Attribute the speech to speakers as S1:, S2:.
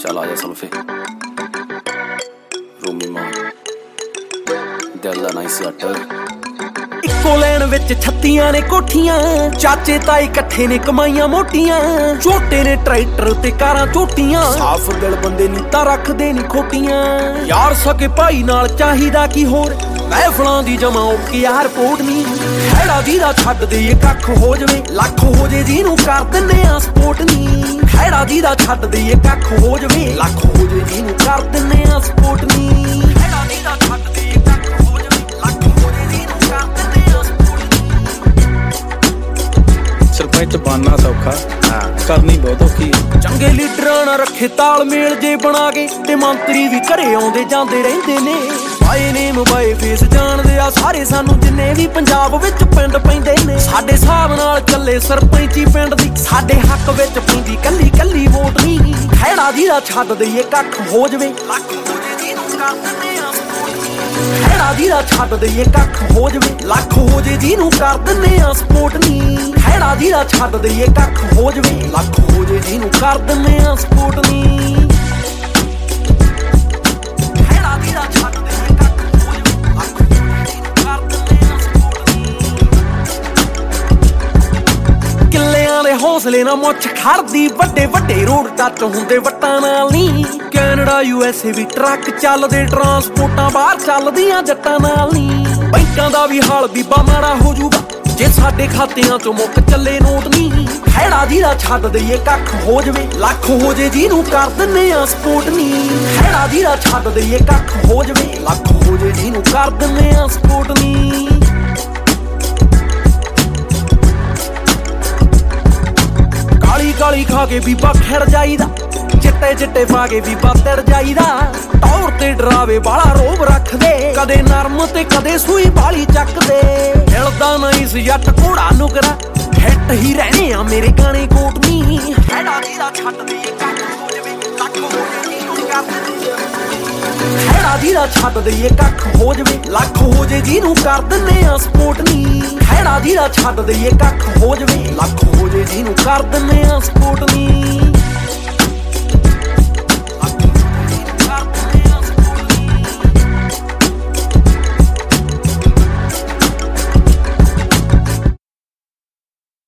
S1: चल आजा सल्फे रोमी मां दिल दा नाई सट
S2: इक्को लैन विच 36 ने कोठियां चाचे ताई इकट्ठे ने कमाइयां मोटियां छोटे ने ट्रैक्टर ते कारां झोटियां साफ दिल बंदे नीतां रखदे नी खोटियां यार सके भाई नाल चाहिदा की होर महफलां दी जमा ओके यार पोट नी हैड़ा दी दा छड्ड दे कख हो जवे लख हो जे जिहनूं कर दिंने आ सपोर्ट नी हैड़ा दी दा छड्ड दे कख हो जवे लख हो जे जिहनूं कर दिंने आ सपोर्ट नी हैड़ा दी दा छड्ड दे कख हो जवे लख हो जे जिहनूं कर दिंने आ सपोर्ट नी
S3: सरपंच बनना सौखा करनी बहुत औखी
S2: चंगे लीडरां नाल रखे तालमेल जे बना के ते मंत्री भी घरे आउंदे जांदे रहिंदे ने बाए नेम बाए फेस जानदे आ सारे सानू जिन्ने भी पंजाब विच पिंड पैंदे ने साडे हिसाब नाल ਚੱਲੇ सरपंची पिंड दी साडे हक विच पैंदी कल्ली कल्ली वोट नी हैड़ा दी दा छड्ड दईए कख हो जवे लख हो जे जिहनूं कर दिंने आ हैड़ा दी दा छड्ड दईए कख हो जवे लख हो जे जिहनूं कर दिंने आ सपोर्ट नी हैड़ा दी दा छड्ड दईए कख हो जवे लख हो जे जिहनूं कर दिंने आ सपोर्ट नी हैड़ा दी दा छड्ड हौसले ना मुछ खड़दी ਵੱਡੇ ਵੱਡੇ रोड टच ਹੁੰਦੇ ਵੱਟਾਂ ਨਾਲ ਨੀ ਕੈਨੇਡਾ USA ਵੀ ਟਰੱਕ ਚੱਲਦੇ ਟਰਾਂਸਪੋਰਟਾਂ ਬਾਹਰ ਚੱਲਦੀਆਂ ਜੱਟਾਂ ਨਾਲ ਨੀ ਬੈਂਕਾਂ ਦਾ ਵੀ ਹਾਲ ਬੀਬਾ ਮਾੜਾ ਹੋ ਜੂਗਾ ਜੇ ਸਾਡੇ ਖਾਤਿਆਂ ਚੋਂ ਮੁੱਕ ਚੱਲੇ ਨੋਟ ਨੀ ਹੈੜਾ ਦੀ ਦਾ ਛੱਡ ਦਈਏ ਕੱਖ ਹੋ ਜਵੇ ਲੱਖ ਹੋ ਜੇ ਜਿਹਨੂੰ ਕਰ ਦਿੰਨੇ ਆ ਸਪੋਰਟ ਨੀ ਹੈੜਾ ਦੀ ਦਾ ਛੱਡ ਦਈਏ ਕੱਖ ਹੋ ਜਵੇ ਲੱਖ ਹੋ ਜੇ ਜਿਹਨੂੰ ਕਰ ਦਿੰਨੇ ਆ ਸਪੋਰਟ ਨੀ ਕਾਲੀ ਖਾ ਕੇ ਬੀਬਾ ਖਿੜ ਜਾਈਦਾ ਚਿੱਟੇ ਚਿੱਟੇ ਪਾ ਕੇ ਬੀਬਾ ਤੜ ਜਾਈਦਾ ਟੌਰ ਤੇ ਡਰਾਵੇ ਬਾਲਾ ਰੋਬ ਰੱਖਦੇ ਕਦੇ ਨਰਮ ਤੇ ਕਦੇ ਸੂਈ ਬਾਲੀ ਚੱਕਦੇ ਹਿਲਦਾ ਨਹੀਂ ਸੀ ਜੱਟ ਘੋੜਾ ਨੁਕਰਾ ਹਿੱਟ ਹੀ ਰਹਿਣੇ ਆ ਮੇਰੇ ਗਾਣੇ ਕੋਟ ਨੀ ਹੈੜਾ ਦੀ ਦਾ ਛੱਡ ਦੇ ਕੱਖ ਹੋ ਜਵੇ ਲੱਖ ਹੋ ਜੇ ਜਿਹਨੂੰ ਕਰ ਦਿੰਦੇ ਹੈੜਾ ਦੀ ਦਾ ਛੱਡ ਦਈਏ ਕੱਖ ਹੋ ਜਵੇ ਲੱਖ ਹੋ ਜੇ ਜਿਹਨੂੰ ਕਰ ਦਿੰਨੇ ਆ ਸਪੋਰਟ ਨੀ ਹੈੜਾ ਦੀ ਦਾ ਛੱਡ ਦਈਏ ਕੱਖ ਹੋ ਜਵੇ ਲੱਖ ਹੋ ਜੇ ਜਿਹਨੂੰ ਕਰ ਦਿੰਨੇ ਆ ਸਪੋਰਟ ਨੀ